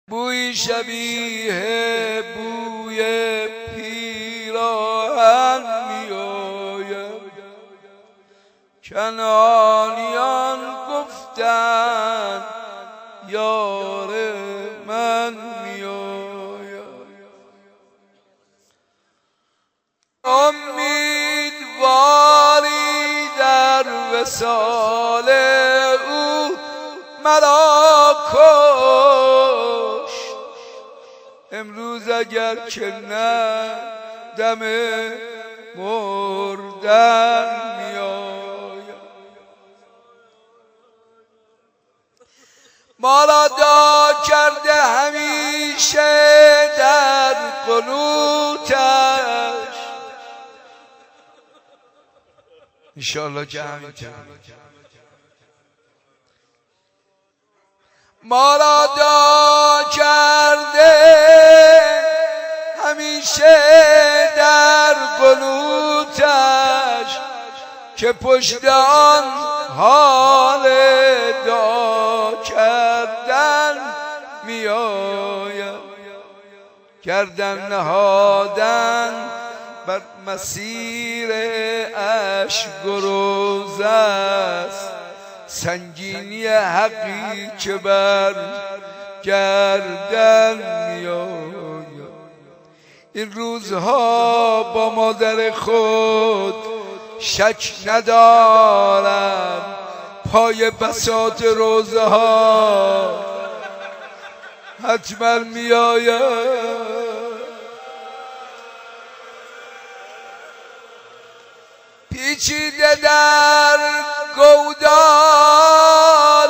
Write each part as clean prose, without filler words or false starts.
بوی شبیه بوی پیراهن می آید. کنعانیان گفتند یار من می آید. امیدواری در وصال او مرا کشت. امروز اگر که نه دم مردن می آید. ما را دعا کرده همیشه در قنوتش. انشاءالله که همینطور. ما را دعا کرده همیشه در قنوتش که پشت آن حال دعا کردن می آید. گردن نهادن بر مسیر اشک و روز است. سنگینی حقی که بر گردن می آید. این روزها با مادر خود شک ندارم پای بساط روزه ها حتما می آید. پیچیده در گودال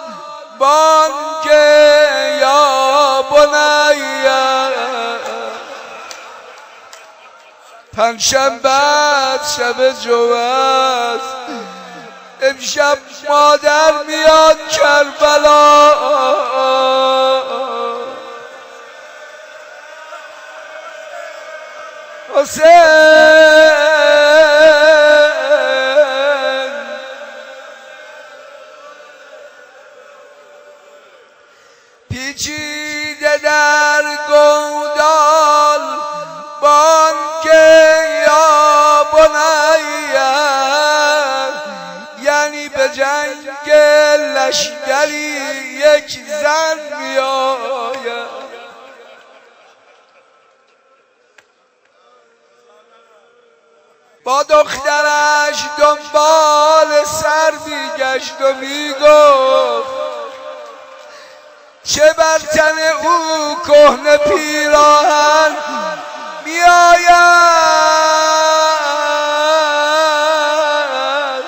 بانگه یا بنیه. پنجشنبه شب جمعه امشب مادر میاد کربلا. حسین پیچیده در گودال بانگه یا بنیه. یعنی به جنگ لشکری یک زن می آید. با دخترش دنبال سر می گشت و می گفت چه بر تن او کهنه پیراهن می آید.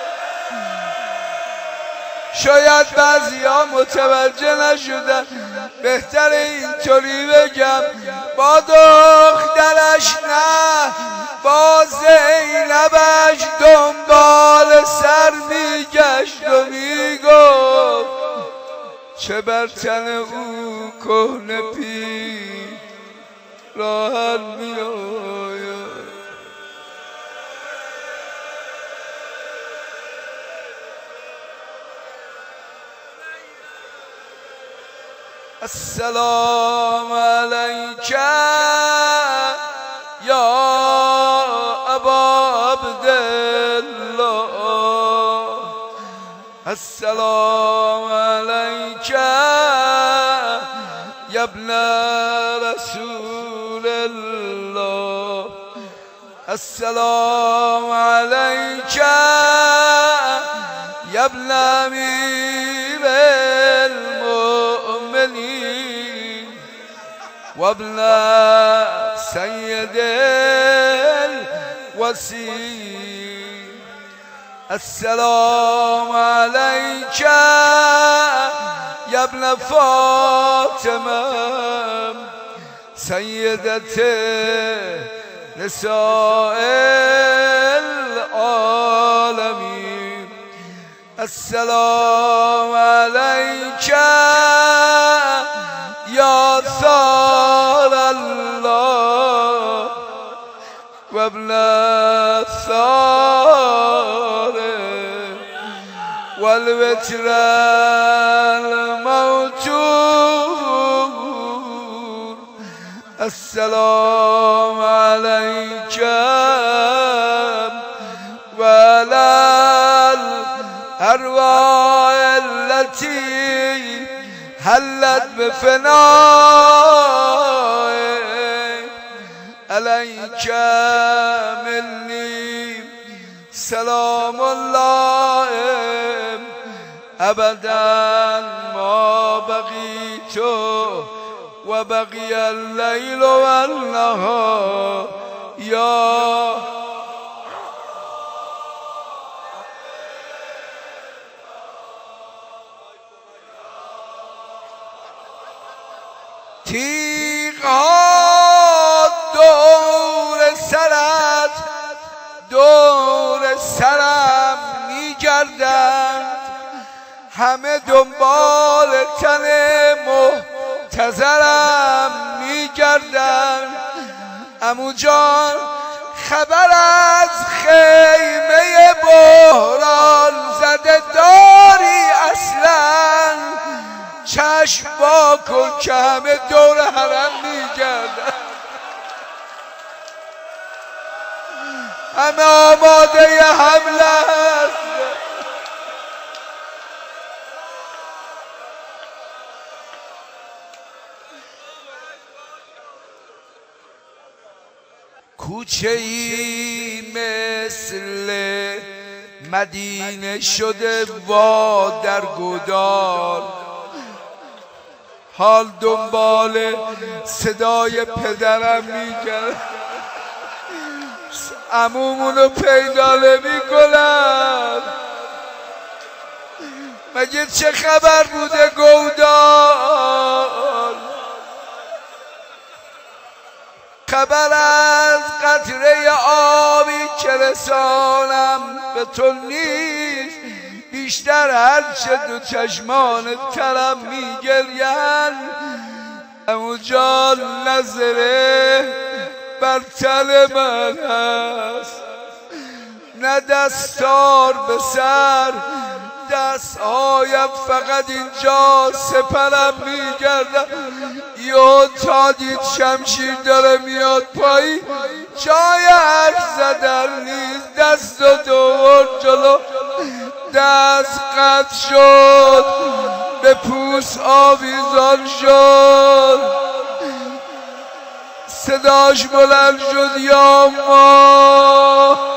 شاید بعضیا متوجه نشدن، بهتر اینطوری بگم با دخترش نه با زینبش دنبال سر می گشت و می گفت چه بر تن او کهنه پیراهن می آید. السلام علیک یا ابا عبدالله. السلام علیک یا ابن رسول الله. السلام علیک یا ابن امیر المؤمنین و ابن سید الوصی. السلام علیک یا ابن فاطمه سیدت نساء العالمین. السلام علیک یا ثار الله و ابن ثار والوتر الموتور السلام عليك وعلى الأرواح التي حلت بفنائك عليك مني سلام الله أبدا ما بقيت وبقي الليل والنهار يا تیغ‌ها دور سرم می‌گردند همه دنبال تن محتضرم می‌گردند عمو جان خبر از خیمه بحران زده داری اصلا چشم وا کن که همه دور حرم میگردن همه آماده حمله است کوچه ای مثل مدینه شده وا در گودار حال دنبال صدای پدرم میگرد عمومونو پیدا نمی‌کنم مگه چه خبر بوده گودار خبر از قطره آبی که رسانم به تو نیست بیشتر هرچه دو چشمان ترم میگرین عمو جان نظره بر تن من هست نه دستار به سر دستهایم فقط اینجا سپرم میگردم یا تا دید شمشیر داره میاد پایی جای حرف زدن نیست دست و دوار جلو دست قطع شد به پوست آویزان شد صداش بلند شد یا ما